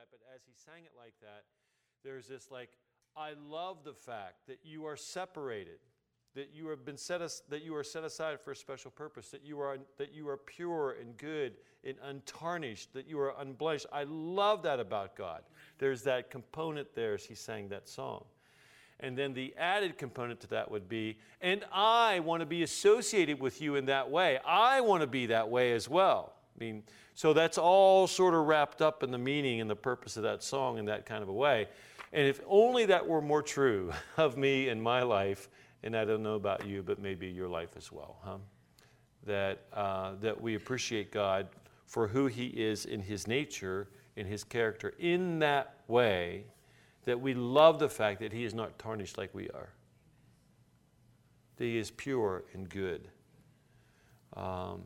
that, but as he sang it like that, there's this like, I love the fact that you are separated, that you have been that you are set aside for a special purpose, that you are pure and good and untarnished, that you are unblemished. I love that about God. There's that component there as he sang that song. And then the added component to that would be, and I want to be associated with you in that way. I want to be that way as well. I mean, so that's all sort of wrapped up in the meaning and the purpose of that song in that kind of a way. And if only that were more true of me and my life, and I don't know about you, but maybe your life as well, huh? That we appreciate God for who he is in his nature, in his character, in that way, that we love the fact that he is not tarnished like we are. That he is pure and good. I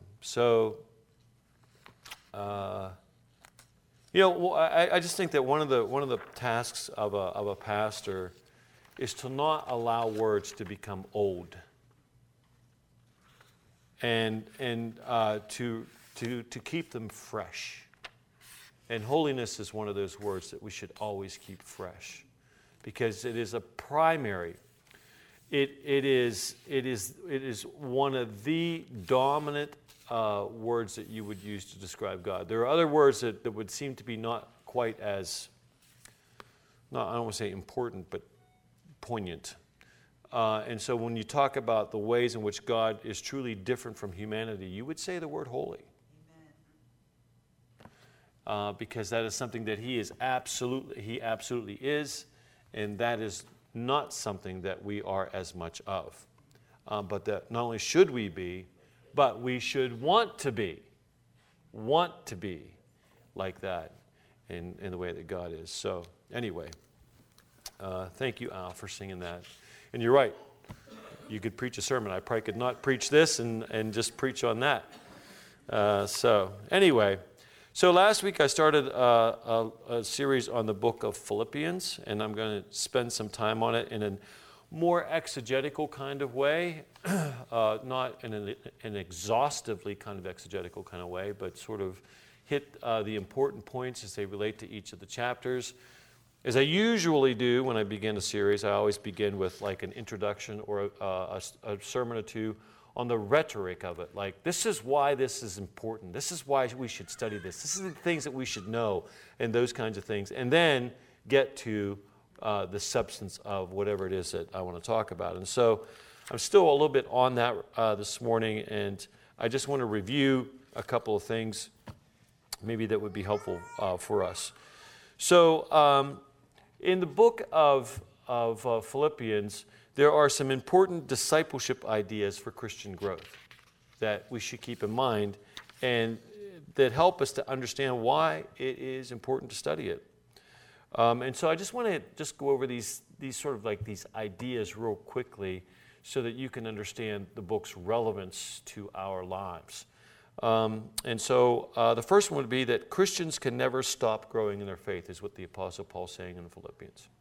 just think that one of the tasks of a pastor is to not allow words to become old, and to keep them fresh. And holiness is one of those words that we should always keep fresh, because it is a primary. It is one of the dominant words that you would use to describe God. There are other words that would seem to be not quite as, I don't want to say important, but poignant. And so when you talk about the ways in which God is truly different from humanity, you would say the word holy. Because that is something that he absolutely is, and that is not something that we are as much of. But that not only should we be, but we should want to be like that in the way that God is. So anyway, thank you, Al, for singing that. And you're right. You could preach a sermon. I probably could not preach this and just preach on that. So anyway. So last week I started a series on the book of Philippians, and I'm going to spend some time on it in a more exegetical kind of way, not in an exhaustively kind of exegetical kind of way, but sort of hit the important points as they relate to each of the chapters. As I usually do when I begin a series, I always begin with like an introduction or a sermon or two on the rhetoric of it, like this is why this is important, this is why we should study this is the things that we should know, and those kinds of things, and then get to the substance of whatever it is that I want to talk about. And so I'm still a little bit on that this morning, and I just want to review a couple of things maybe that would be helpful for us. So in the book of Philippians, there are some important discipleship ideas for Christian growth that we should keep in mind and that help us to understand why it is important to study it. And so I just want to just go over these sort of like these ideas real quickly so that you can understand the book's relevance to our lives. And so the first one would be that Christians can never stop growing in their faith, is what the Apostle Paul is saying in Philippians.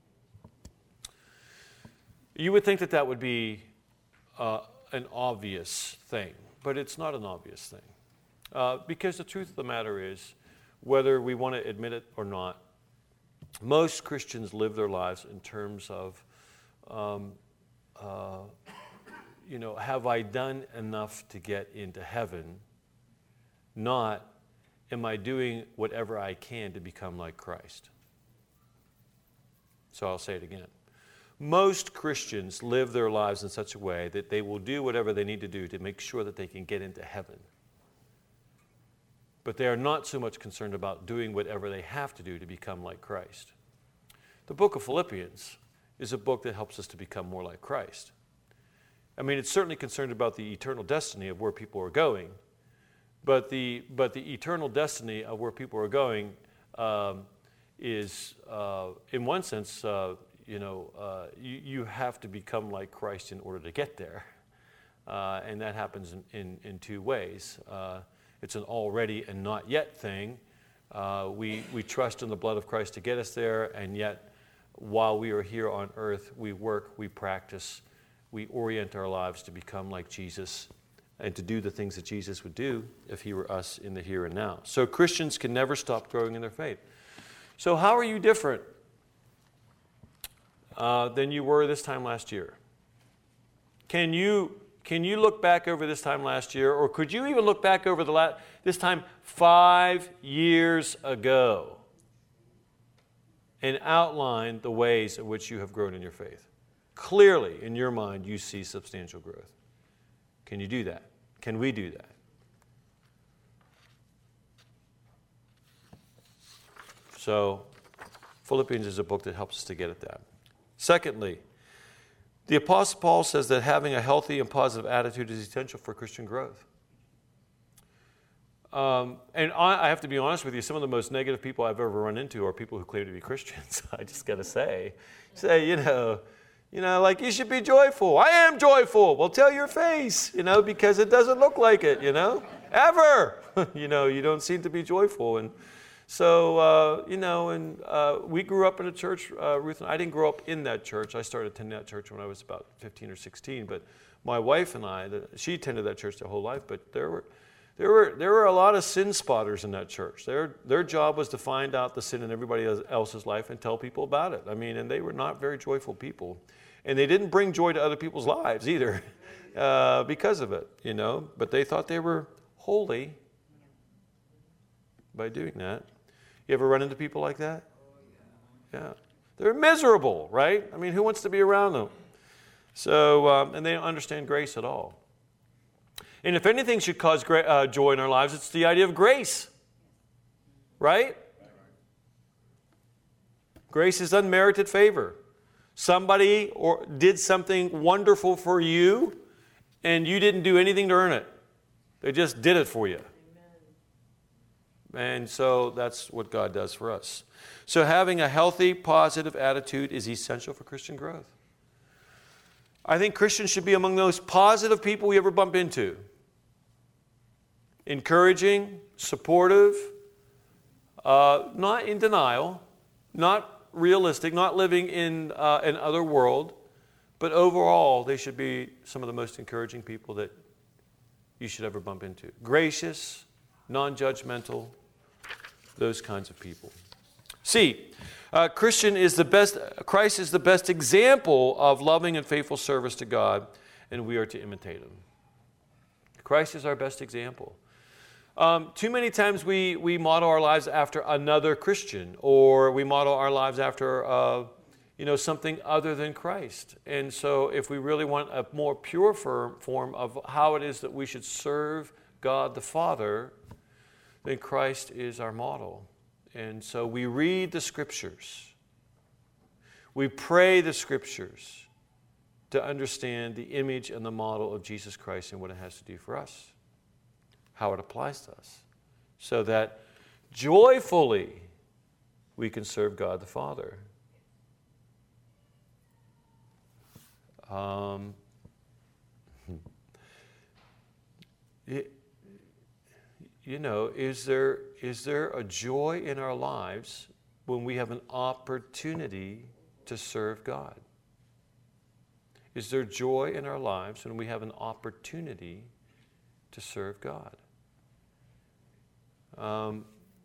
You would think that would be an obvious thing, but it's not an obvious thing. Because the truth of the matter is, whether we want to admit it or not, most Christians live their lives in terms of, have I done enough to get into heaven? Not, am I doing whatever I can to become like Christ? So I'll say it again. Most Christians live their lives in such a way that they will do whatever they need to do to make sure that they can get into heaven. But they are not so much concerned about doing whatever they have to do to become like Christ. The book of Philippians is a book that helps us to become more like Christ. I mean, it's certainly concerned about the eternal destiny of where people are going, but the eternal destiny of where people are going is, in one sense, you have to become like Christ in order to get there. And that happens in two ways. It's an already and not yet thing. We trust in the blood of Christ to get us there, and yet while we are here on earth, we work, we practice, we orient our lives to become like Jesus and to do the things that Jesus would do if he were us in the here and now. So Christians can never stop growing in their faith. So how are you different than you were this time last year? Can you look back over this time last year, or could you even look back over this time 5 years ago and outline the ways in which you have grown in your faith? Clearly, in your mind, you see substantial growth. Can you do that? Can we do that? So, Philippians is a book that helps us to get at that. Secondly, the Apostle Paul says that having a healthy and positive attitude is essential for Christian growth. And I have to be honest with you, some of the most negative people I've ever run into are people who claim to be Christians. I just got to say, like, you should be joyful. I am joyful. Well, tell your face, because it doesn't look like it, ever. You don't seem to be joyful. And so, we grew up in a church, Ruth and I didn't grow up in that church. I started attending that church when I was about 15 or 16. But my wife and I, she attended that church her whole life, but there were a lot of sin spotters in that church. Their job was to find out the sin in everybody else's life and tell people about it. And they were not very joyful people. And they didn't bring joy to other people's lives either because of it, But they thought they were holy by doing that. You ever run into people like that? Yeah. They're miserable, right? Who wants to be around them? So, and they don't understand grace at all. And if anything should cause joy in our lives, it's the idea of grace. Right? Grace is unmerited favor. Somebody did something wonderful for you, and you didn't do anything to earn it. They just did it for you. And so that's what God does for us. So having a healthy, positive attitude is essential for Christian growth. I think Christians should be among those positive people we ever bump into. Encouraging, supportive, not in denial, not realistic, not living in an other world, but overall they should be some of the most encouraging people that you should ever bump into. Gracious, non-judgmental, those kinds of people. C, Christ is the best example of loving and faithful service to God, and we are to imitate him. Christ is our best example. Too many times we model our lives after another Christian, or we model our lives after something other than Christ. And so if we really want a more pure form of how it is that we should serve God the Father, then Christ is our model. And so we read the Scriptures. We pray the Scriptures to understand the image and the model of Jesus Christ and what it has to do for us, how it applies to us, so that joyfully we can serve God the Father. Is there a joy in our lives when we have an opportunity to serve God? Is there joy in our lives when we have an opportunity to serve God? I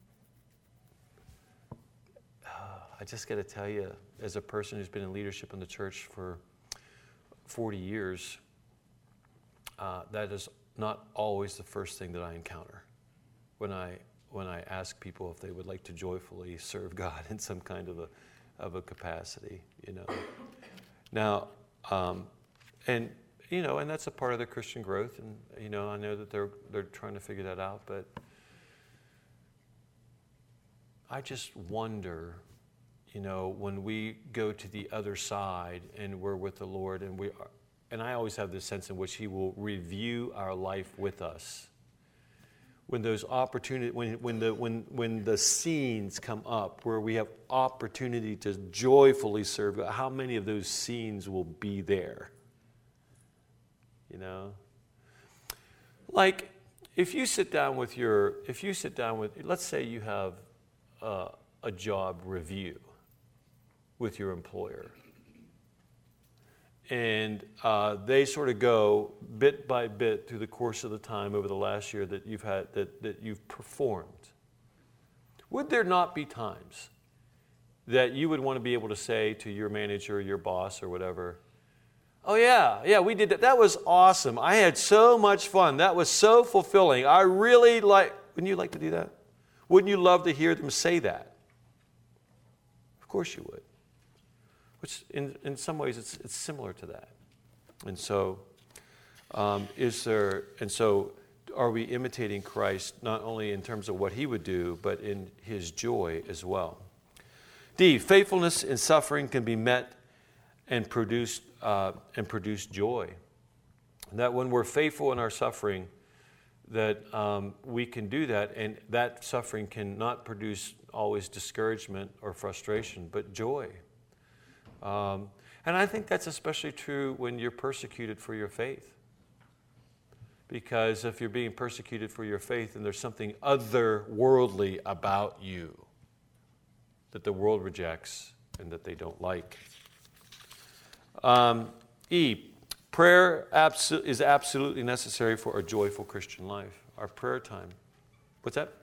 just got to tell you, as a person who's been in leadership in the church for 40 years, that is not always the first thing that I encounter when I ask people if they would like to joyfully serve God in some kind of a capacity, Now, and that's a part of their Christian growth, and I know that they're trying to figure that out, but I just wonder, when we go to the other side and we're with the Lord, and I always have this sense in which He will review our life with us. When those opportunities, when the scenes come up where we have opportunity to joyfully serve God, how many of those scenes will be there? Like if you sit down with, let's say you have a job review with your employer, and they sort of go bit by bit through the course of the time over the last year that you've had that you've performed. Would there not be times that you would want to be able to say to your manager, your boss, or whatever, oh yeah, we did that. That was awesome. I had so much fun. That was so fulfilling. I really wouldn't you like to do that? Wouldn't you love to hear them say that? Of course you would. Which in some ways it's similar to that. And so are we imitating Christ not only in terms of what he would do, but in his joy as well? D, faithfulness in suffering can be met and produce joy. That when we're faithful in our suffering, that we can do that, and that suffering can not produce always discouragement or frustration, but joy. And I think that's especially true when you're persecuted for your faith. Because if you're being persecuted for your faith, then there's something otherworldly about you that the world rejects and that they don't like. E, prayer is absolutely necessary for a joyful Christian life. Our prayer time. What's that?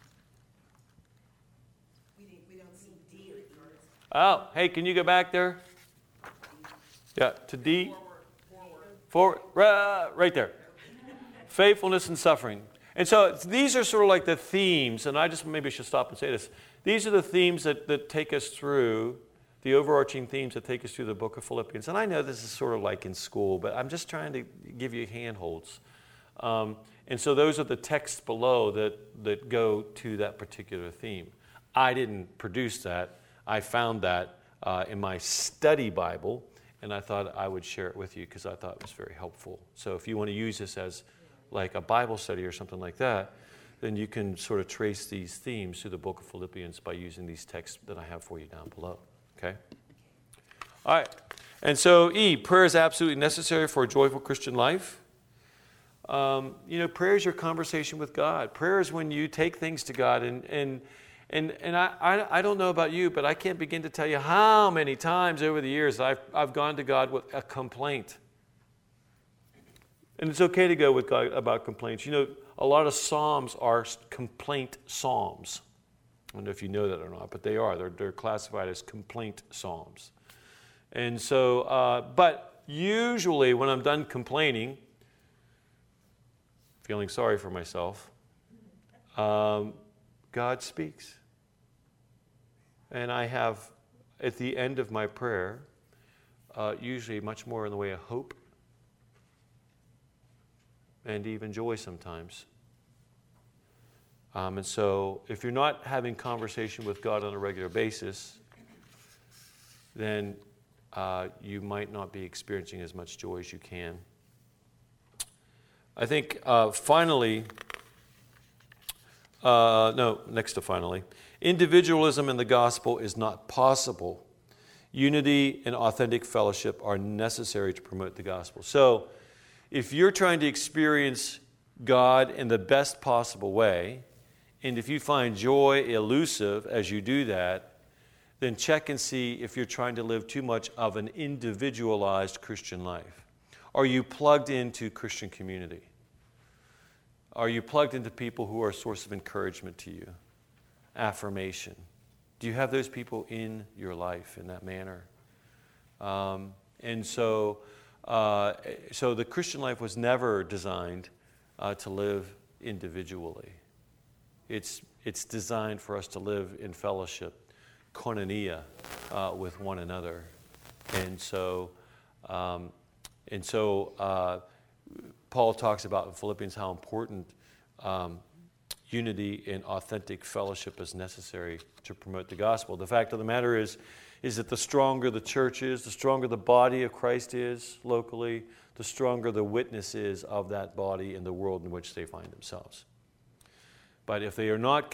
We don't see D reports. Oh, hey, can you go back there? Yeah, to D. Forward. Right there. Faithfulness and suffering. And so these are sort of like the themes, and I just maybe should stop and say this. These are the themes that take us through, the overarching themes that take us through the book of Philippians. And I know this is sort of like in school, but I'm just trying to give you handholds. And so those are the texts below that go to that particular theme. I didn't produce that. I found that in my study Bible, and I thought I would share it with you because I thought it was very helpful. So if you want to use this as like a Bible study or something like that, then you can sort of trace these themes through the book of Philippians by using these texts that I have for you down below. Okay? All right. And so E, prayer is absolutely necessary for a joyful Christian life. Prayer is your conversation with God. Prayer is when you take things to God, and I don't know about you, but I can't begin to tell you how many times over the years I've gone to God with a complaint. And it's okay to go with God about complaints. You know, a lot of psalms are complaint psalms. I don't know if you know that or not, but they are. They're classified as complaint psalms. And so, but usually when I'm done complaining, feeling sorry for myself, God speaks. And I have, at the end of my prayer, usually much more in the way of hope and even joy sometimes. And so if you're not having conversation with God on a regular basis, then you might not be experiencing as much joy as you can. I think finally, individualism in the gospel is not possible. Unity and authentic fellowship are necessary to promote the gospel. So if you're trying to experience God in the best possible way, and if you find joy elusive as you do that, then check and see if you're trying to live too much of an individualized Christian life. Are you plugged into Christian community? Are you plugged into people who are a source of encouragement to you? Affirmation. Do you have those people in your life in that manner? So the Christian life was never designed to live individually. It's designed for us to live in fellowship, koinonia, with one another. And so Paul talks about in Philippians how important unity and authentic fellowship is necessary to promote the gospel. The fact of the matter is that the stronger the church is, the stronger the body of Christ is locally, the stronger the witness is of that body in the world in which they find themselves. But if they are not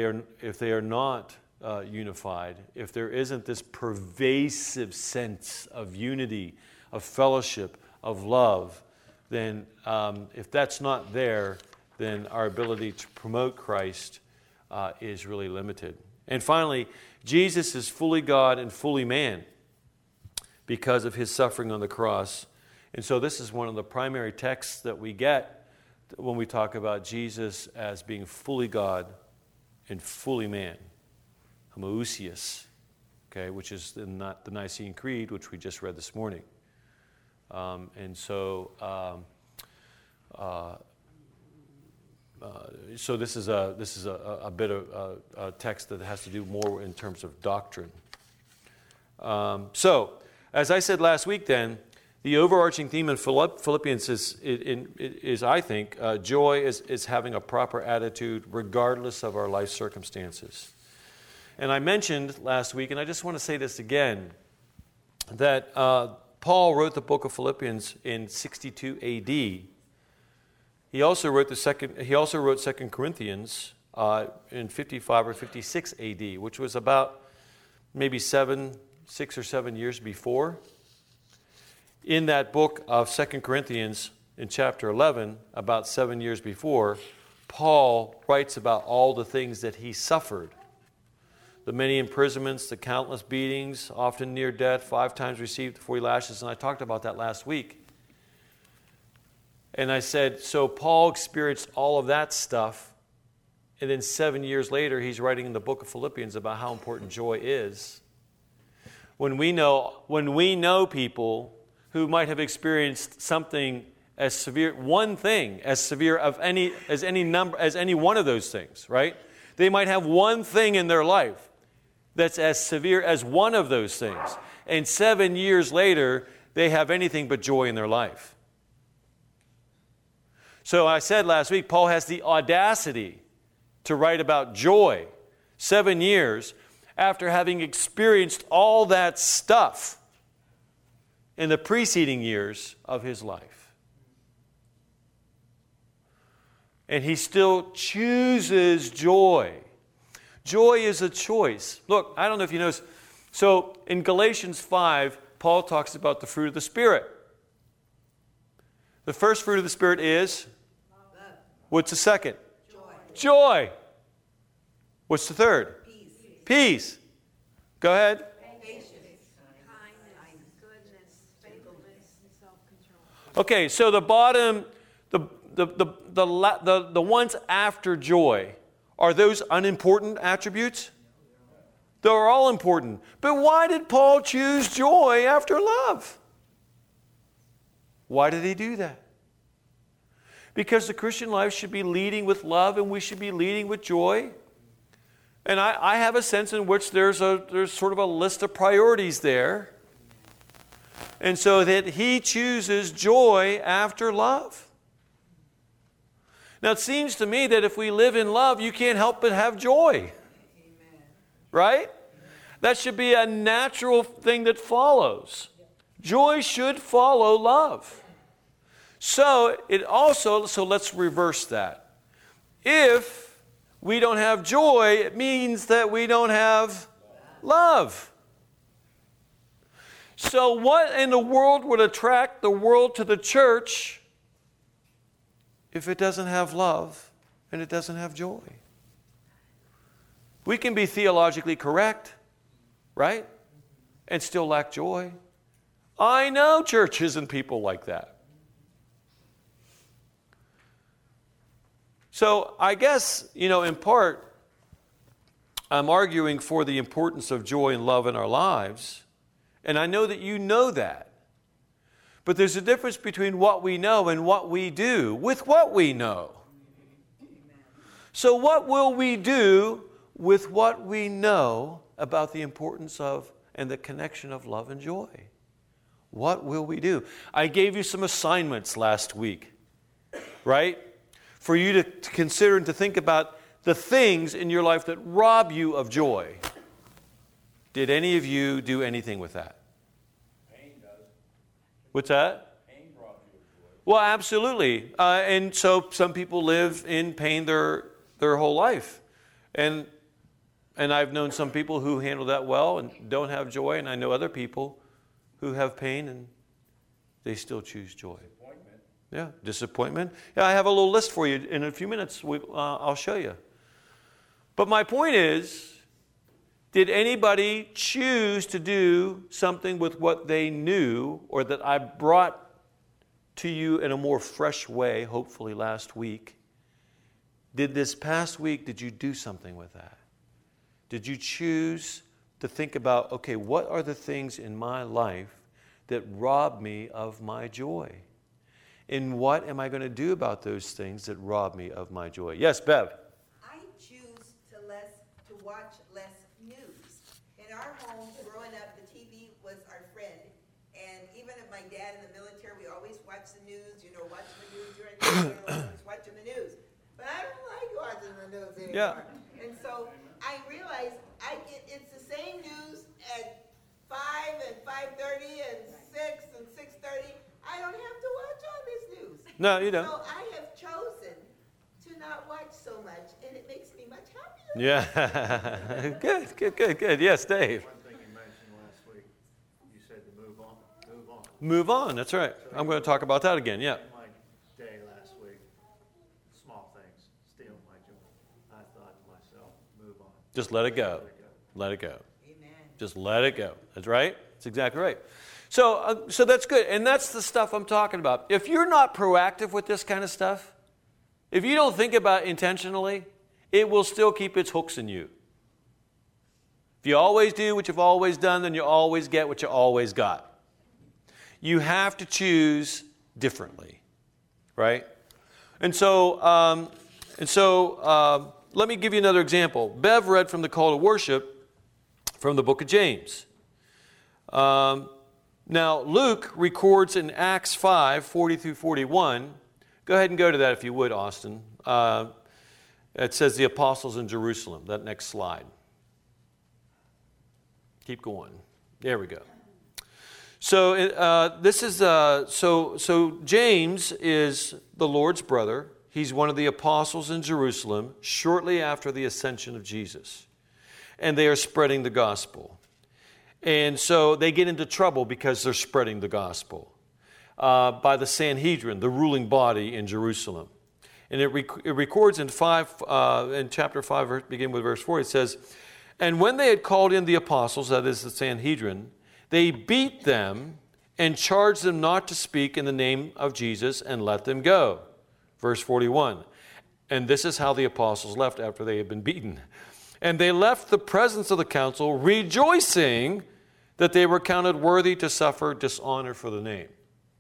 unified, if there isn't this pervasive sense of unity, of fellowship, of love, then if that's not there, then our ability to promote Christ is really limited. And finally, Jesus is fully God and fully man because of his suffering on the cross. And so this is one of the primary texts that we get when we talk about Jesus as being fully God and fully man. Homoousios. okay, which is not the Nicene Creed, which we just read this morning. So this is a bit of a text that has to do more in terms of doctrine. So, as I said last week, then the overarching theme in Philippians is I think, joy is having a proper attitude regardless of our life circumstances. And I mentioned last week, and I just want to say this again, that Paul wrote the book of Philippians in 62 A.D. He also wrote 2 Corinthians in 55 or 56 A.D., which was about maybe 6 or 7 years before. In that book of 2 Corinthians, in chapter 11, about 7 years before, Paul writes about all the things that he suffered. The many imprisonments, the countless beatings, often near death, 5 times received 40 lashes, and I talked about that last week. And I said, so Paul experienced all of that stuff, and then 7 years later, he's writing in the book of Philippians about how important joy is. When we know people who might have experienced something as severe, one thing as severe as any one of those things, right? They might have one thing in their life that's as severe as one of those things. And 7 years later, they have anything but joy in their life. So I said last week, Paul has the audacity to write about joy 7 years after having experienced all that stuff in the preceding years of his life. And he still chooses joy. Joy is a choice. Look, I don't know if you notice. So in Galatians 5, Paul talks about the fruit of the Spirit. The first fruit of the Spirit is? Love. What's the second? Joy. Joy. What's the third? Peace. Go ahead. Patience. Kindness, goodness, faithfulness, and self-control. Okay, so the bottom, the ones after joy, are those unimportant attributes? They're all important. But why did Paul choose joy after love? Why did he do that? Because the Christian life should be leading with love, and we should be leading with joy. And I have a sense in which there's sort of a list of priorities there. And so that he chooses joy after love. Now it seems to me that if we live in love, you can't help but have joy. Amen. Right? That should be a natural thing that follows. Joy should follow love. So let's reverse that. If we don't have joy, it means that we don't have love. So what in the world would attract the world to the church if it doesn't have love and it doesn't have joy? We can be theologically correct, right? And still lack joy. I know churches and people like that. So I guess, in part, I'm arguing for the importance of joy and love in our lives. And I know that you know that. But there's a difference between what we know and what we do with what we know. So what will we do with what we know about the importance of and the connection of love and joy? What will we do? I gave you some assignments last week, right? For you to consider and to think about the things in your life that rob you of joy. Did any of you do anything with that? Pain does. What's that? Pain robs you of joy. Well, absolutely. And so some people live in pain their whole life. And I've known some people who handle that well and don't have joy. And I know other people who have pain and they still choose joy. Disappointment. Yeah, disappointment. Yeah, I have a little list for you. In a few minutes, I'll show you. But my point is, did anybody choose to do something with what they knew or that I brought to you in a more fresh way, hopefully last week? This past week, did you do something with that? Did you choose to think about, okay, what are the things in my life that rob me of my joy? And what am I going to do about those things that rob me of my joy? Yes, Bev. I choose to watch less news. In our home, growing up, the TV was our friend. And even if my dad in the military, we always watch the news, watching the news during the day, always watching the news. But I don't like watching the news anymore. Yeah. And so I realize it's the same news at 5 and 5:30 and 6 and 6:30. I don't have to watch all this news. No, you don't. So I have chosen to not watch so much, and it makes me much happier. Yeah. Good. Yes, Dave. One thing you mentioned last week, you said to move on. Move on. That's right. I'm going to talk about that again. Yeah. In my day last week, small things steal my joy. I thought to myself, move on. Just let it go. Let it go. Amen. Just let it go. That's right. That's exactly right. So that's good. And that's the stuff I'm talking about. If you're not proactive with this kind of stuff, if you don't think about it intentionally, it will still keep its hooks in you. If you always do what you've always done, then you always get what you always got. You have to choose differently, right? And so let me give you another example. Bev read from the call to worship from the book of James. Now, Luke records in Acts 5, 40 through 41. Go ahead and go to that if you would, Austin. It says the apostles in Jerusalem. That next slide. Keep going. There we go. So so James is the Lord's brother. He's one of the apostles in Jerusalem shortly after the ascension of Jesus. And they are spreading the gospel. And so they get into trouble because they're spreading the gospel by the Sanhedrin, the ruling body in Jerusalem. And it records in chapter 5, beginning with verse 4, it says, "And when they had called in the apostles, that is the Sanhedrin, they beat them and charged them not to speak in the name of Jesus and let them go." Verse 41, "And this is how the apostles left after they had been beaten. And they left the presence of the council, rejoicing that they were counted worthy to suffer dishonor for the name."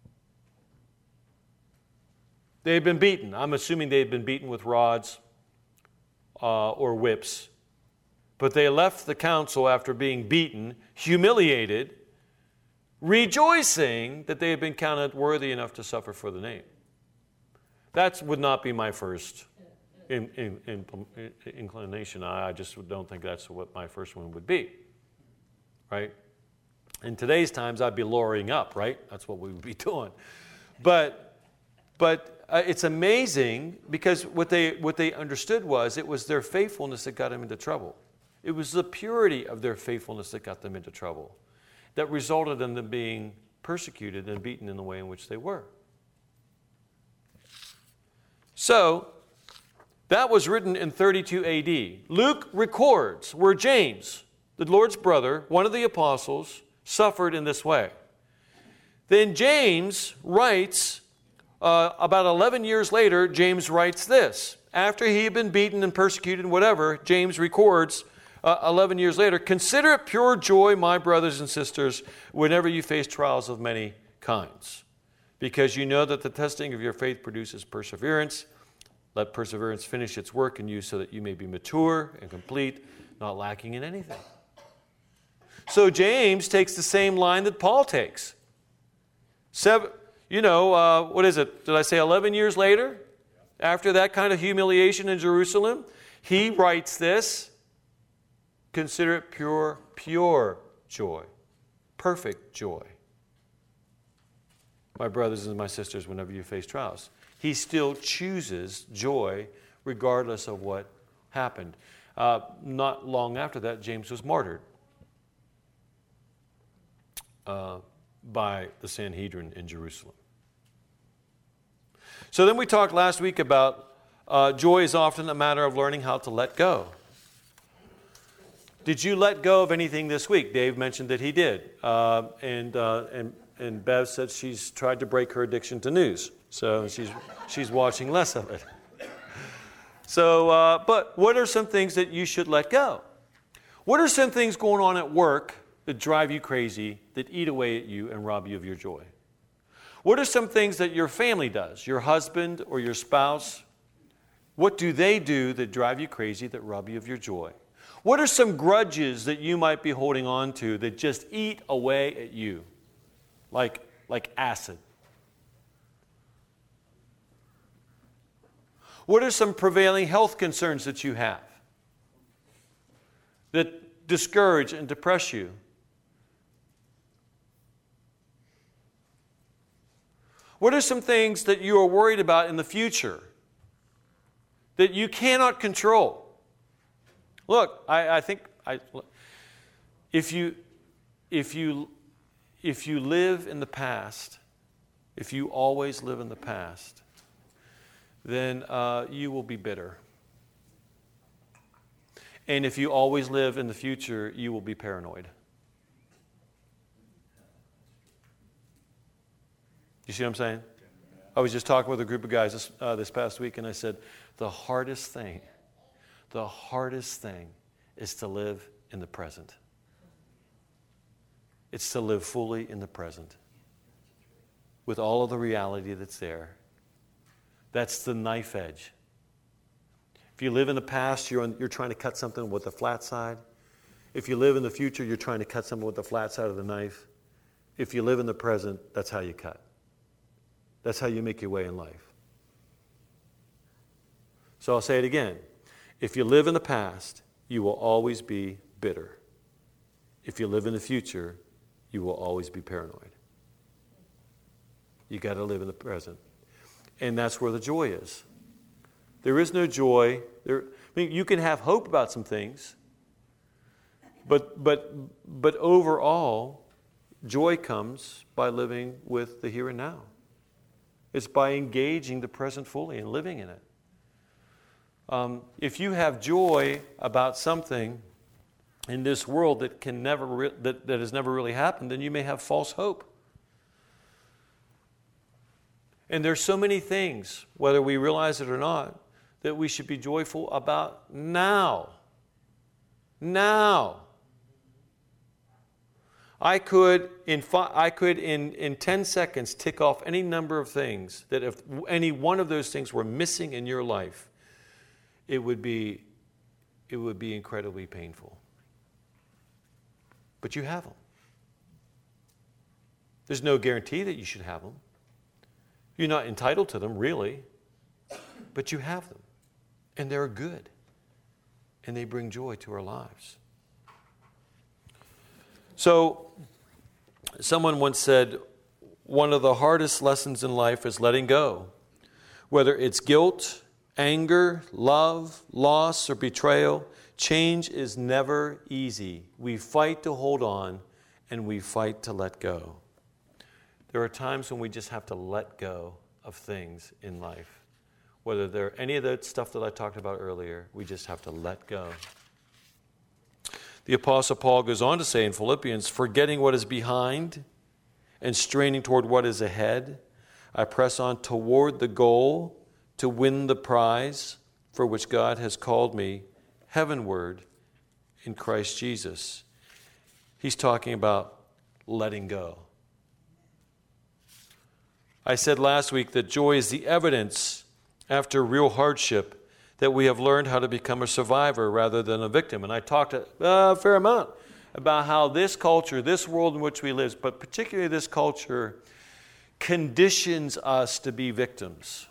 They had been beaten. I'm assuming they had been beaten with rods or whips. But they left the council after being beaten, humiliated, rejoicing that they had been counted worthy enough to suffer for the name. That would not be my first inclination. I just don't think that's what my first one would be, right? In today's times, I'd be lowering up, right? That's what we would be doing. But it's amazing because what they understood was it was their faithfulness that got them into trouble. It was the purity of their faithfulness that got them into trouble, that resulted in them being persecuted and beaten in the way in which they were. So, that was written in 32 AD. Luke records where James, the Lord's brother, one of the apostles, suffered in this way. Then James writes, about 11 years later, James writes this. After he had been beaten and persecuted and whatever, James records 11 years later, "Consider it pure joy, my brothers and sisters, whenever you face trials of many kinds, because you know that the testing of your faith produces perseverance. Let perseverance finish its work in you so that you may be mature and complete, not lacking in anything." So James takes the same line that Paul takes. What is it? Did I say 11 years later? After that kind of humiliation in Jerusalem, he writes this. Consider it pure joy, perfect joy, my brothers and my sisters, whenever you face trials. He still chooses joy regardless of what happened. Not long after that, James was martyred by the Sanhedrin in Jerusalem. So then we talked last week about joy is often a matter of learning how to let go. Did you let go of anything this week? Dave mentioned that he did. And Bev said she's tried to break her addiction to news. So she's watching less of it. So, but what are some things that you should let go? What are some things going on at work that drive you crazy, that eat away at you and rob you of your joy? What are some things that your family does, your husband or your spouse? What do they do that drive you crazy, that rob you of your joy? What are some grudges that you might be holding on to that just eat away at you, like acid? What are some prevailing health concerns that you have that discourage and depress you? What are some things that you are worried about in the future that you cannot control? Look, I think if you live in the past, if you always live in the past, then you will be bitter. And if you always live in the future, you will be paranoid. You see what I'm saying? I was just talking with a group of guys this past week, and I said, the hardest thing is to live in the present. It's to live fully in the present with all of the reality that's there. That's the knife edge. If you live in the past, you're trying to cut something with the flat side. If you live in the future, you're trying to cut something with the flat side of the knife. If you live in the present, that's how you cut. That's how you make your way in life. So I'll say it again. If you live in the past, you will always be bitter. If you live in the future, you will always be paranoid. You got to live in the present. And that's where the joy is. There is no joy. You can have hope about some things, but overall, joy comes by living with the here and now. It's by engaging the present fully and living in it. If you have joy about something in this world that has never really happened, then you may have false hope. And there's so many things, whether we realize it or not, that we should be joyful about now. Now. I could in 10 seconds tick off any number of things that if any one of those things were missing in your life, it would be incredibly painful. But you have them. There's no guarantee that you should have them. You're not entitled to them, really, but you have them. And they're good. And they bring joy to our lives. So, someone once said, one of the hardest lessons in life is letting go. Whether it's guilt, anger, love, loss, or betrayal, change is never easy. We fight to hold on, and we fight to let go. There are times when we just have to let go of things in life. Whether they're any of the stuff that I talked about earlier, we just have to let go. The Apostle Paul goes on to say in Philippians, forgetting what is behind and straining toward what is ahead, I press on toward the goal to win the prize for which God has called me heavenward in Christ Jesus. He's talking about letting go. I said last week that joy is the evidence after real hardship that we have learned how to become a survivor rather than a victim. And I talked a fair amount about how this culture, this world in which we live, but particularly this culture, conditions us to be victims.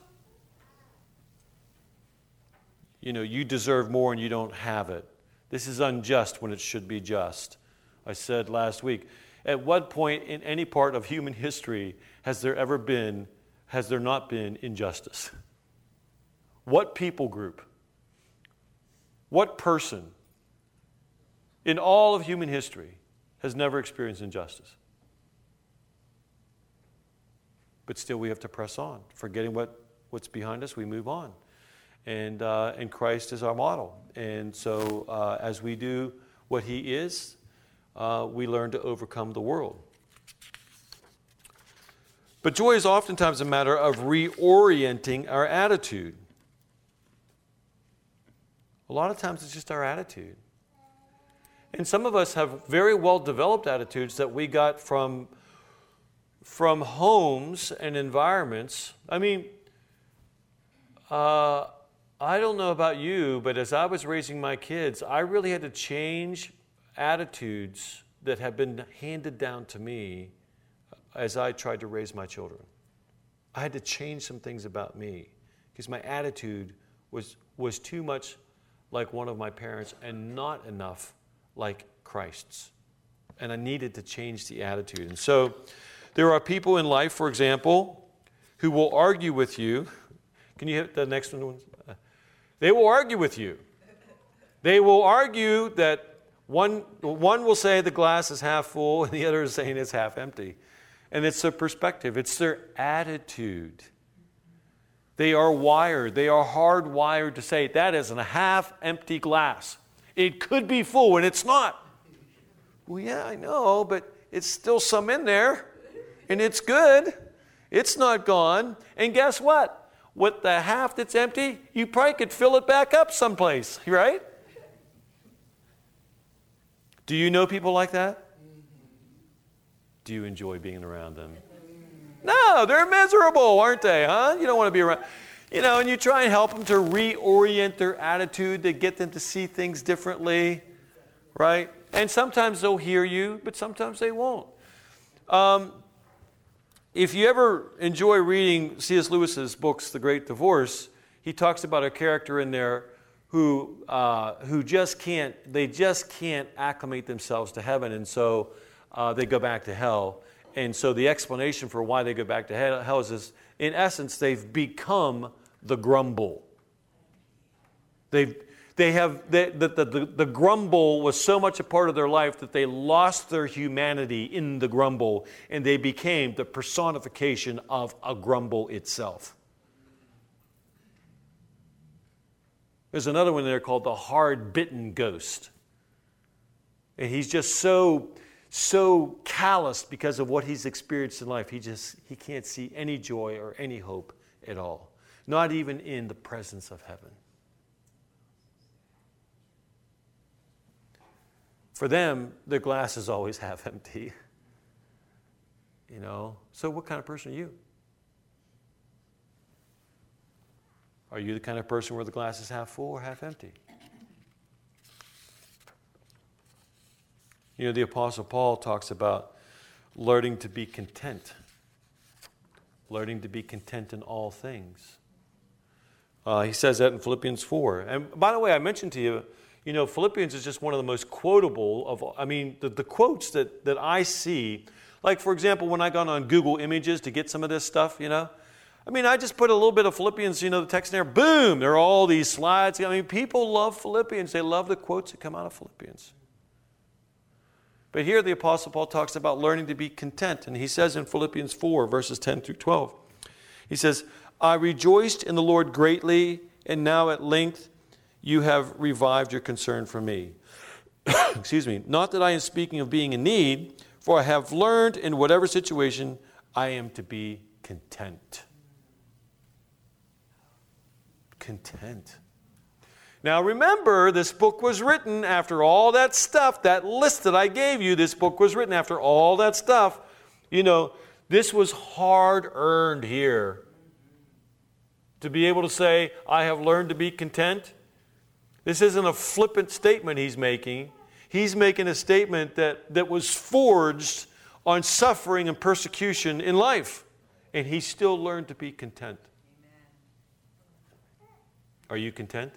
You know, you deserve more and you don't have it. This is unjust when it should be just. I said last week, at what point in any part of human history has there not been injustice? What people group, what person in all of human history has never experienced injustice? But still we have to press on. Forgetting what's behind us, we move on. And Christ is our model. And so as we do what He is, we learn to overcome the world. But joy is oftentimes a matter of reorienting our attitude. A lot of times it's just our attitude. And some of us have very well-developed attitudes that we got from homes and environments. I mean, I don't know about you, but as I was raising my kids, I really had to change attitudes that had been handed down to me as I tried to raise my children. I had to change some things about me because my attitude was too much like one of my parents and not enough like Christ's. And I needed to change the attitude. And so there are people in life, for example, who will argue with you. Can you hit the next one? They will argue with you. They will argue that one will say the glass is half full and the other is saying it's half empty. And it's their perspective. It's their attitude. They are wired. They are hardwired to say that is a half empty glass. It could be full and it's not. Well, yeah, I know, but it's still some in there. And it's good. It's not gone. And guess what? With the half that's empty, you probably could fill it back up someplace, right? Do you know people like that? Do you enjoy being around them? No, they're miserable, aren't they, huh? You don't want to be around. And you try and help them to reorient their attitude, to get them to see things differently, right? And sometimes they'll hear you, but sometimes they won't. If you ever enjoy reading C.S. Lewis's books, The Great Divorce, he talks about a character in there who just can't acclimate themselves to heaven, and so they go back to hell. And so the explanation for why they go back to hell is this: in essence, they've become the grumble. The grumble was so much a part of their life that they lost their humanity in the grumble, and they became the personification of a grumble itself. There's another one there called the hard-bitten ghost. And he's just so calloused because of what he's experienced in life. He can't see any joy or any hope at all. Not even in the presence of heaven. For them, the glass is always half empty. So what kind of person are you? Are you the kind of person where the glass is half full or half empty? The Apostle Paul talks about learning to be content. Learning to be content in all things. He says that in Philippians 4. And by the way, I mentioned to you, Philippians is just one of the most quotable of, the quotes that I see. Like, for example, when I got on Google Images to get some of this stuff, I just put a little bit of Philippians, the text in there, boom, there are all these slides. People love Philippians. They love the quotes that come out of Philippians. But here the Apostle Paul talks about learning to be content. And he says in Philippians 4, verses 10 through 12, he says, I rejoiced in the Lord greatly, and now at length you have revived your concern for me. Excuse me. Not that I am speaking of being in need, for I have learned in whatever situation I am to be content. Content. Now remember, this book was written after all that stuff, that list that I gave you, this book was written after all that stuff. This was hard-earned here. To be able to say, I have learned to be content. This isn't a flippant statement he's making. He's making a statement that was forged on suffering and persecution in life. And he still learned to be content. Are you content?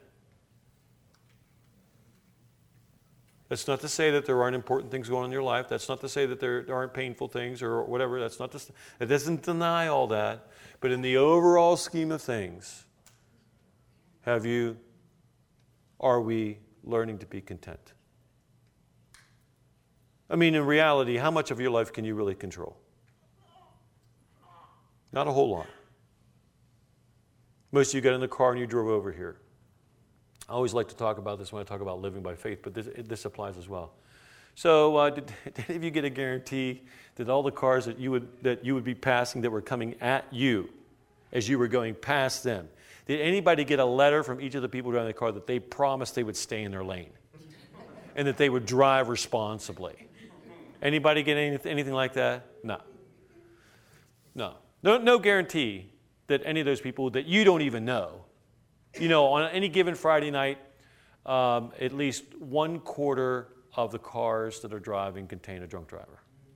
That's not to say that there aren't important things going on in your life. That's not to say that there aren't painful things or whatever. It doesn't deny all that. But in the overall scheme of things, are we learning to be content? In reality, how much of your life can you really control? Not a whole lot. Most of you got in the car and you drove over here. I always like to talk about this when I talk about living by faith, but this applies as well. So did any of you get a guarantee that all the cars that you would be passing that were coming at you as you were going past them, did anybody get a letter from each of the people driving the car that they promised they would stay in their lane? and that they would drive responsibly. Anybody get anything like that? No. No guarantee that any of those people that you don't even know, on any given Friday night, at least 1/4 of the cars that are driving contain a drunk driver.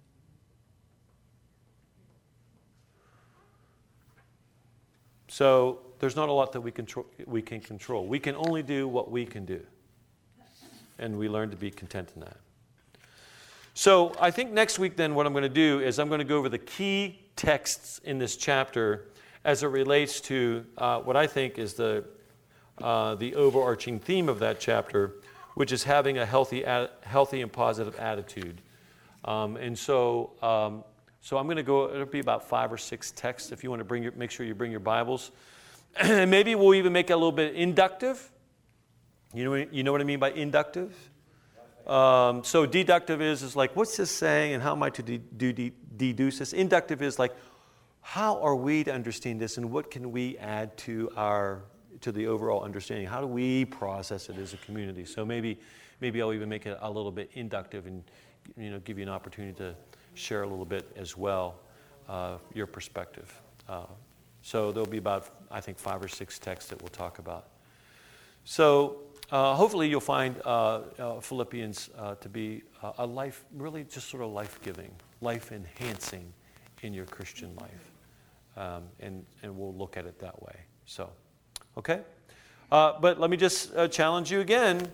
So there's not a lot that we can control. We can only do what we can do. And we learn to be content in that. So I think next week then what I'm going to do is I'm going to go over the key texts in this chapter as it relates to what I think is the overarching theme of that chapter, which is having a healthy and positive attitude. So I'm going to go, it'll be about 5 or 6 texts if you want to make sure you bring your Bibles. And maybe we'll even make it a little bit inductive. You know what I mean by inductive? So deductive is like, what's this saying and how am I to deduce this? Inductive is like, how are we to understand this and what can we add to the overall understanding? How do we process it as a community? So maybe I'll even make it a little bit inductive and give you an opportunity to share a little bit as well, your perspective. So there'll be about, I think, 5 or 6 texts that we'll talk about. So hopefully you'll find Philippians to be a life, really just sort of life-giving, life-enhancing in your Christian life. And we'll look at it that way. So, okay? But let me just challenge you again.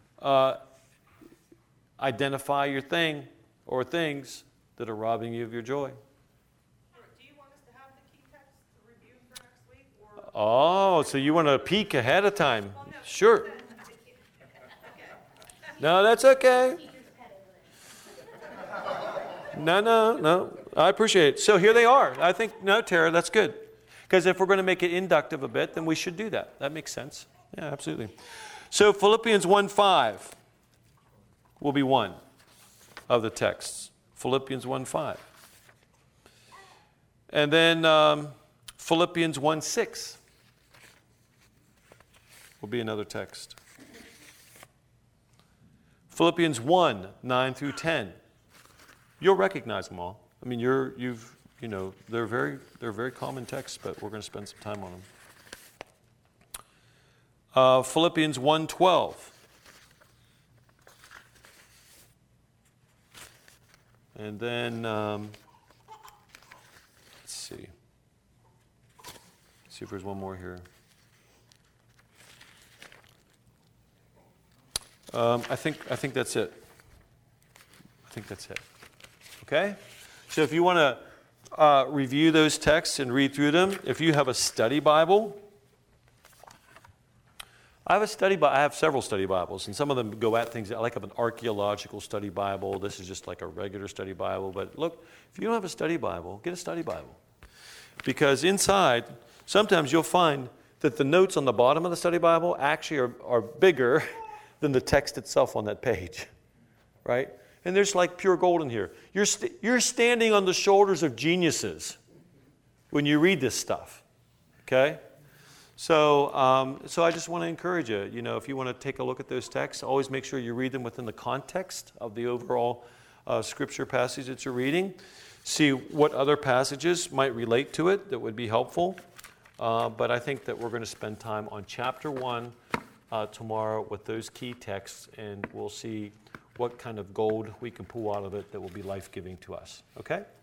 Identify your thing or things that are robbing you of your joy. Do you want us to have the key text to review for next week? Oh, so you want to peek ahead of time? Sure. No, that's okay. No. I appreciate it. So here they are. I think, no, Tara, that's good. Because if we're going to make it inductive a bit, then we should do that. That makes sense. Yeah, absolutely. So Philippians 1:5 will be one of the texts. Philippians 1:5. And then Philippians 1:6 will be another text. Philippians 1:9 through 10. You'll recognize them all. I mean, they're very common texts, but we're going to spend some time on them. Philippians 1:12. And then, let's see. Let's see if there's one more here. I think that's it. Okay? So if you want to review those texts and read through them, if you have a study Bible, I have several study Bibles, and some of them go at things. I like an archaeological study Bible. This is just like a regular study Bible. But look, if you don't have a study Bible, get a study Bible. Because inside, sometimes you'll find that the notes on the bottom of the study Bible actually are bigger than the text itself on that page, right? And there's like pure gold in here. You're standing on the shoulders of geniuses when you read this stuff, okay? So I just want to encourage you, if you want to take a look at those texts, always make sure you read them within the context of the overall scripture passage that you're reading. See what other passages might relate to it that would be helpful. But I think that we're going to spend time on chapter 1 tomorrow with those key texts, and we'll see what kind of gold we can pull out of it that will be life-giving to us. Okay?